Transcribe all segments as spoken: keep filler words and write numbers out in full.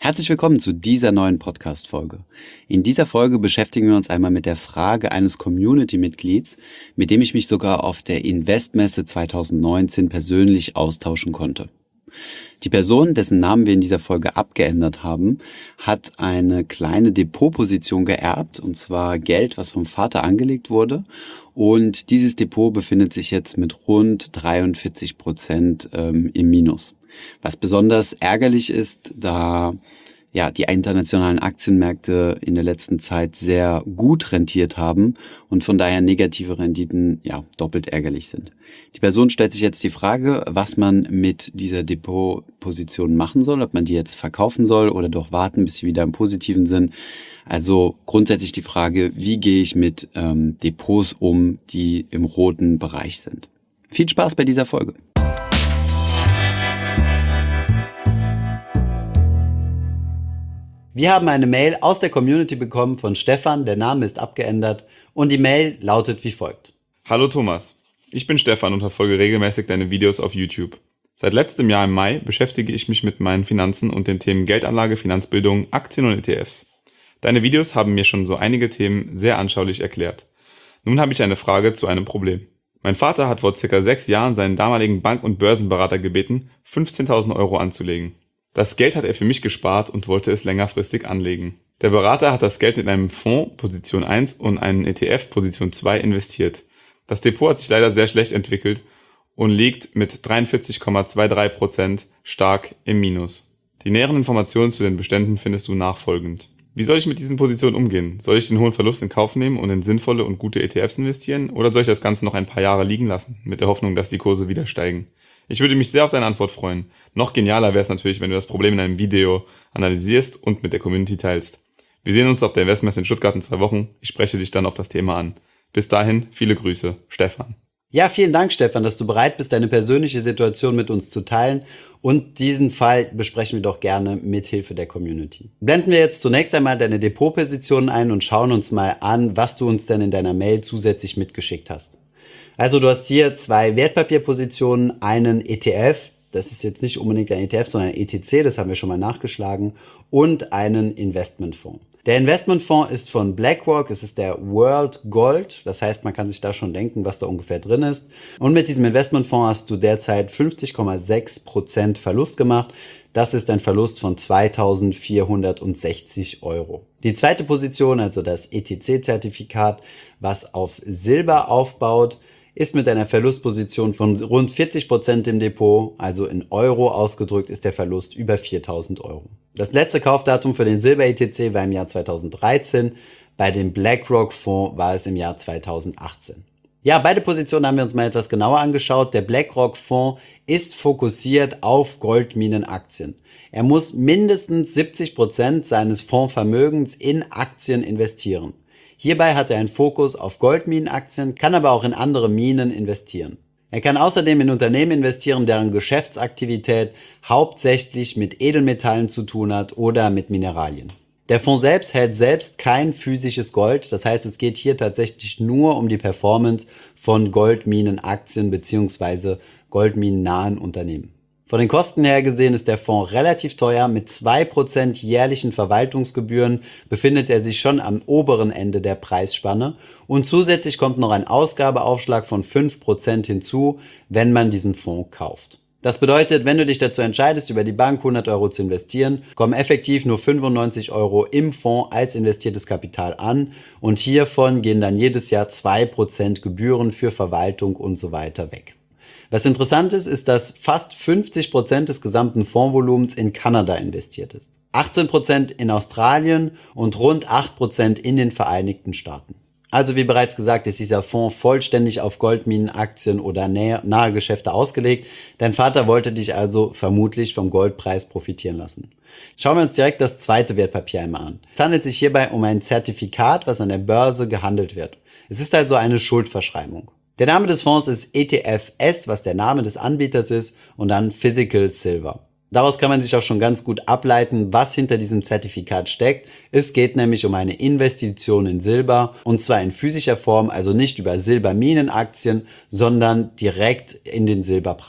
Herzlich willkommen zu dieser neuen Podcast-Folge. In dieser Folge beschäftigen wir uns einmal mit der Frage eines Community-Mitglieds, mit dem ich mich sogar auf der Investmesse zwanzig neunzehn persönlich austauschen konnte. Die Person, dessen Namen wir in dieser Folge abgeändert haben, hat eine kleine Depotposition geerbt, und zwar Geld, was vom Vater angelegt wurde. Und dieses Depot befindet sich jetzt mit rund dreiundvierzig Prozent ähm, im Minus. Was besonders ärgerlich ist, da ja die internationalen Aktienmärkte in der letzten Zeit sehr gut rentiert haben und von daher negative Renditen ja doppelt ärgerlich sind. Die Person stellt sich jetzt die Frage, was man mit dieser Depotposition machen soll, ob man die jetzt verkaufen soll oder doch warten, bis sie wieder im Positiven sind. Also grundsätzlich die Frage, wie gehe ich mit ähm, Depots um, die im roten Bereich sind. Viel Spaß bei dieser Folge. Wir haben eine Mail aus der Community bekommen von Stefan, der Name ist abgeändert und die Mail lautet wie folgt. Hallo Thomas, ich bin Stefan und verfolge regelmäßig deine Videos auf YouTube. Seit letztem Jahr im Mai beschäftige ich mich mit meinen Finanzen und den Themen Geldanlage, Finanzbildung, Aktien und E T Fs. Deine Videos haben mir schon so einige Themen sehr anschaulich erklärt. Nun habe ich eine Frage zu einem Problem. Mein Vater hat vor circa sechs Jahren seinen damaligen Bank- und Börsenberater gebeten, fünfzehntausend Euro anzulegen. Das Geld hat er für mich gespart und wollte es längerfristig anlegen. Der Berater hat das Geld in einem Fonds Position eins und einen E T F Position zwei investiert. Das Depot hat sich leider sehr schlecht entwickelt und liegt mit dreiundvierzig Komma dreiundzwanzig Prozent stark im Minus. Die näheren Informationen zu den Beständen findest du nachfolgend. Wie soll ich mit diesen Positionen umgehen? Soll ich den hohen Verlust in Kauf nehmen und in sinnvolle und gute E T Fs investieren oder soll ich das Ganze noch ein paar Jahre liegen lassen, mit der Hoffnung, dass die Kurse wieder steigen? Ich würde mich sehr auf deine Antwort freuen. Noch genialer wäre es natürlich, wenn du das Problem in einem Video analysierst und mit der Community teilst. Wir sehen uns auf der Investmesse in Stuttgart in zwei Wochen. Ich spreche dich dann auf das Thema an. Bis dahin, viele Grüße, Stefan. Ja, vielen Dank, Stefan, dass du bereit bist, deine persönliche Situation mit uns zu teilen. Und diesen Fall besprechen wir doch gerne mit Hilfe der Community. Blenden wir jetzt zunächst einmal deine Depotpositionen ein und schauen uns mal an, was du uns denn in deiner Mail zusätzlich mitgeschickt hast. Also du hast hier zwei Wertpapierpositionen, einen E T F, das ist jetzt nicht unbedingt ein E T F, sondern ein E T C, das haben wir schon mal nachgeschlagen, und einen Investmentfonds. Der Investmentfonds ist von BlackRock, es ist der World Gold, das heißt, man kann sich da schon denken, was da ungefähr drin ist. Und mit diesem Investmentfonds hast du derzeit fünfzig Komma sechs Prozent Verlust gemacht. Das ist ein Verlust von zweitausendvierhundertsechzig Euro. Die zweite Position, also das E T C-Zertifikat, was auf Silber aufbaut, ist mit einer Verlustposition von rund vierzig Prozent im Depot, also in Euro ausgedrückt, ist der Verlust über viertausend Euro. Das letzte Kaufdatum für den Silber-E T C war im Jahr zweitausenddreizehn, bei dem BlackRock-Fonds war es im Jahr zweitausendachtzehn. Ja, beide Positionen haben wir uns mal etwas genauer angeschaut. Der BlackRock-Fonds ist fokussiert auf Goldminenaktien. Er muss mindestens siebzig Prozent seines Fondsvermögens in Aktien investieren. Hierbei hat er einen Fokus auf Goldminenaktien, kann aber auch in andere Minen investieren. Er kann außerdem in Unternehmen investieren, deren Geschäftsaktivität hauptsächlich mit Edelmetallen zu tun hat oder mit Mineralien. Der Fonds selbst hält selbst kein physisches Gold, das heißt, es geht hier tatsächlich nur um die Performance von Goldminenaktien bzw. goldminennahen Unternehmen. Von den Kosten her gesehen ist der Fonds relativ teuer. Mit zwei Prozent jährlichen Verwaltungsgebühren befindet er sich schon am oberen Ende der Preisspanne. Und zusätzlich kommt noch ein Ausgabeaufschlag von fünf Prozent hinzu, wenn man diesen Fonds kauft. Das bedeutet, wenn du dich dazu entscheidest, über die Bank hundert Euro zu investieren, kommen effektiv nur fünfundneunzig Euro im Fonds als investiertes Kapital an. Und hiervon gehen dann jedes Jahr zwei Prozent Gebühren für Verwaltung und so weiter weg. Was interessant ist, ist, dass fast fünfzig Prozent des gesamten Fondsvolumens in Kanada investiert ist, achtzehn Prozent in Australien und rund acht Prozent in den Vereinigten Staaten. Also wie bereits gesagt, ist dieser Fonds vollständig auf Goldminenaktien oder nahe Geschäfte ausgelegt. Dein Vater wollte dich also vermutlich vom Goldpreis profitieren lassen. Schauen wir uns direkt das zweite Wertpapier einmal an. Es handelt sich hierbei um ein Zertifikat, was an der Börse gehandelt wird. Es ist also eine Schuldverschreibung. Der Name des Fonds ist E T F S, was der Name des Anbieters ist, und dann Physical Silver. Daraus kann man sich auch schon ganz gut ableiten, was hinter diesem Zertifikat steckt. Es geht nämlich um eine Investition in Silber, und zwar in physischer Form, also nicht über Silberminenaktien, sondern direkt in den Silberpreis.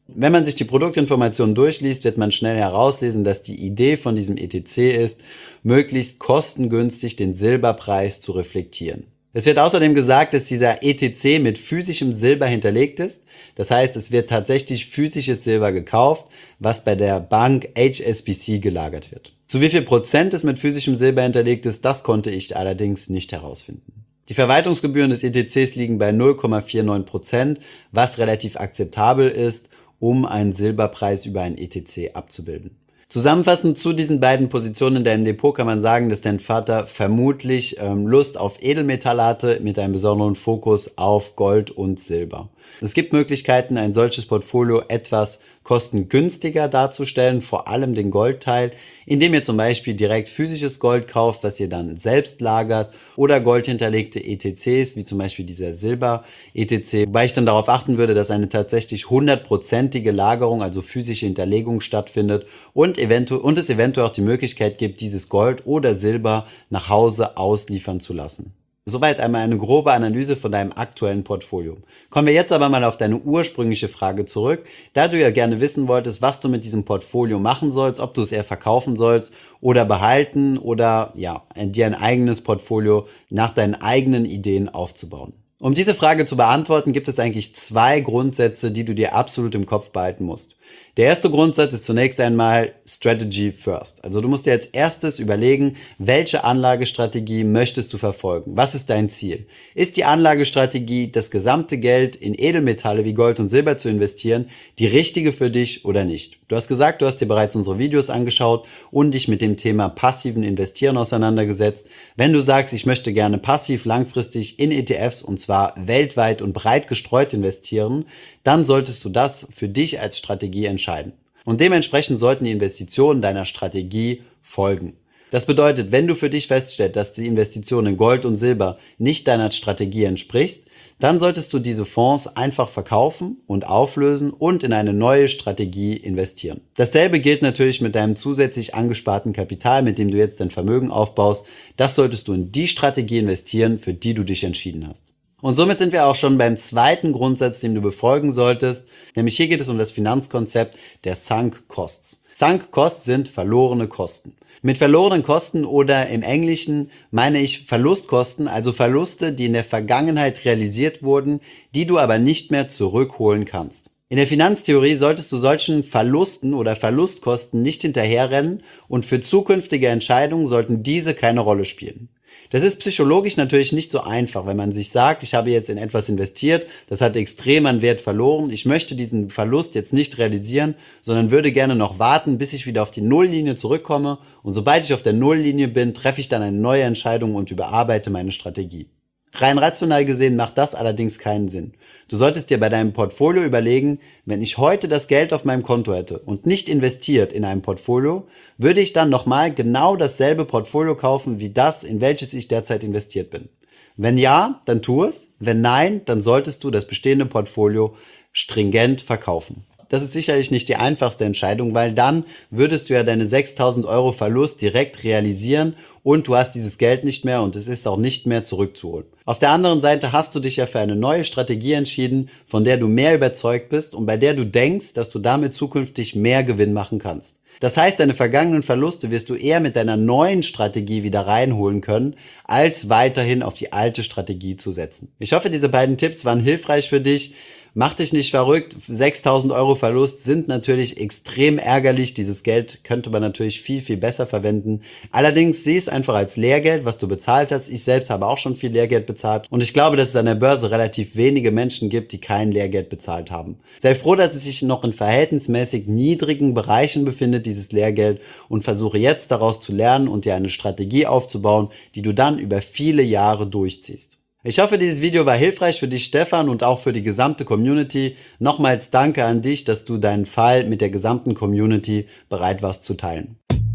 Wenn man sich die Produktinformationen durchliest, wird man schnell herauslesen, dass die Idee von diesem E T C ist, möglichst kostengünstig den Silberpreis zu reflektieren. Es wird außerdem gesagt, dass dieser E T C mit physischem Silber hinterlegt ist. Das heißt, es wird tatsächlich physisches Silber gekauft, was bei der Bank H S B C gelagert wird. Zu wie viel Prozent es mit physischem Silber hinterlegt ist, das konnte ich allerdings nicht herausfinden. Die Verwaltungsgebühren des E T Cs liegen bei null Komma neunundvierzig Prozent, was relativ akzeptabel ist, um einen Silberpreis über einen E T C abzubilden. Zusammenfassend zu diesen beiden Positionen in deinem Depot kann man sagen, dass dein Vater vermutlich ähm, Lust auf Edelmetalle hatte, mit einem besonderen Fokus auf Gold und Silber. Es gibt Möglichkeiten, ein solches Portfolio etwas kostengünstiger darzustellen, vor allem den Goldteil, indem ihr zum Beispiel direkt physisches Gold kauft, was ihr dann selbst lagert, oder goldhinterlegte E T Cs, wie zum Beispiel dieser Silber-E T C, wobei ich dann darauf achten würde, dass eine tatsächlich hundertprozentige Lagerung, also physische Hinterlegung stattfindet und, eventu- und es eventuell auch die Möglichkeit gibt, dieses Gold oder Silber nach Hause ausliefern zu lassen. Soweit einmal eine grobe Analyse von deinem aktuellen Portfolio. Kommen wir jetzt aber mal auf deine ursprüngliche Frage zurück. Da du ja gerne wissen wolltest, was du mit diesem Portfolio machen sollst, ob du es eher verkaufen sollst oder behalten oder ja, dir ein eigenes Portfolio nach deinen eigenen Ideen aufzubauen. Um diese Frage zu beantworten, gibt es eigentlich zwei Grundsätze, die du dir absolut im Kopf behalten musst. Der erste Grundsatz ist zunächst einmal Strategy First. Also du musst dir als erstes überlegen, welche Anlagestrategie möchtest du verfolgen? Was ist dein Ziel? Ist die Anlagestrategie, das gesamte Geld in Edelmetalle wie Gold und Silber zu investieren, die richtige für dich oder nicht? Du hast gesagt, du hast dir bereits unsere Videos angeschaut und dich mit dem Thema passiven Investieren auseinandergesetzt. Wenn du sagst, ich möchte gerne passiv langfristig in E T Fs und zwar weltweit und breit gestreut investieren, dann solltest du das für dich als Strategie entscheiden. Und dementsprechend sollten die Investitionen deiner Strategie folgen. Das bedeutet, wenn du für dich feststellst, dass die Investition in Gold und Silber nicht deiner Strategie entspricht, dann solltest du diese Fonds einfach verkaufen und auflösen und in eine neue Strategie investieren. Dasselbe gilt natürlich mit deinem zusätzlich angesparten Kapital, mit dem du jetzt dein Vermögen aufbaust. Das solltest du in die Strategie investieren, für die du dich entschieden hast. Und somit sind wir auch schon beim zweiten Grundsatz, den du befolgen solltest, nämlich hier geht es um das Finanzkonzept der Sunk Costs. Sunk Costs sind verlorene Kosten. Mit verlorenen Kosten oder im Englischen meine ich Verlustkosten, also Verluste, die in der Vergangenheit realisiert wurden, die du aber nicht mehr zurückholen kannst. In der Finanztheorie solltest du solchen Verlusten oder Verlustkosten nicht hinterherrennen und für zukünftige Entscheidungen sollten diese keine Rolle spielen. Das ist psychologisch natürlich nicht so einfach, wenn man sich sagt, ich habe jetzt in etwas investiert, das hat extrem an Wert verloren, ich möchte diesen Verlust jetzt nicht realisieren, sondern würde gerne noch warten, bis ich wieder auf die Nulllinie zurückkomme und sobald ich auf der Nulllinie bin, treffe ich dann eine neue Entscheidung und überarbeite meine Strategie. Rein rational gesehen macht das allerdings keinen Sinn. Du solltest dir bei deinem Portfolio überlegen, wenn ich heute das Geld auf meinem Konto hätte und nicht investiert in einem Portfolio, würde ich dann nochmal genau dasselbe Portfolio kaufen wie das, in welches ich derzeit investiert bin. Wenn ja, dann tu es. Wenn nein, dann solltest du das bestehende Portfolio stringent verkaufen. Das ist sicherlich nicht die einfachste Entscheidung, weil dann würdest du ja deine sechstausend Euro Verlust direkt realisieren und du hast dieses Geld nicht mehr und es ist auch nicht mehr zurückzuholen. Auf der anderen Seite hast du dich ja für eine neue Strategie entschieden, von der du mehr überzeugt bist und bei der du denkst, dass du damit zukünftig mehr Gewinn machen kannst. Das heißt, deine vergangenen Verluste wirst du eher mit deiner neuen Strategie wieder reinholen können, als weiterhin auf die alte Strategie zu setzen. Ich hoffe, diese beiden Tipps waren hilfreich für dich. Mach dich nicht verrückt, sechstausend Euro Verlust sind natürlich extrem ärgerlich. Dieses Geld könnte man natürlich viel, viel besser verwenden. Allerdings sieh es einfach als Lehrgeld, was du bezahlt hast. Ich selbst habe auch schon viel Lehrgeld bezahlt und ich glaube, dass es an der Börse relativ wenige Menschen gibt, die kein Lehrgeld bezahlt haben. Sei froh, dass es sich noch in verhältnismäßig niedrigen Bereichen befindet, dieses Lehrgeld, und versuche jetzt daraus zu lernen und dir eine Strategie aufzubauen, die du dann über viele Jahre durchziehst. Ich hoffe, dieses Video war hilfreich für dich, Stefan, und auch für die gesamte Community. Nochmals danke an dich, dass du deinen Fall mit der gesamten Community bereit warst zu teilen.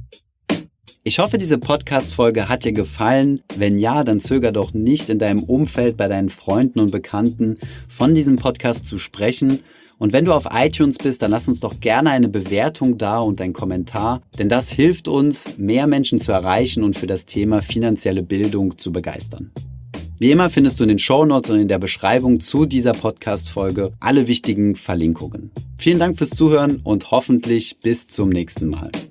Ich hoffe, diese Podcast-Folge hat dir gefallen. Wenn ja, dann zöger doch nicht, in deinem Umfeld, bei deinen Freunden und Bekannten von diesem Podcast zu sprechen. Und wenn du auf iTunes bist, dann lass uns doch gerne eine Bewertung da und einen Kommentar, denn das hilft uns, mehr Menschen zu erreichen und für das Thema finanzielle Bildung zu begeistern. Wie immer findest du in den Shownotes und in der Beschreibung zu dieser Podcast-Folge alle wichtigen Verlinkungen. Vielen Dank fürs Zuhören und hoffentlich bis zum nächsten Mal.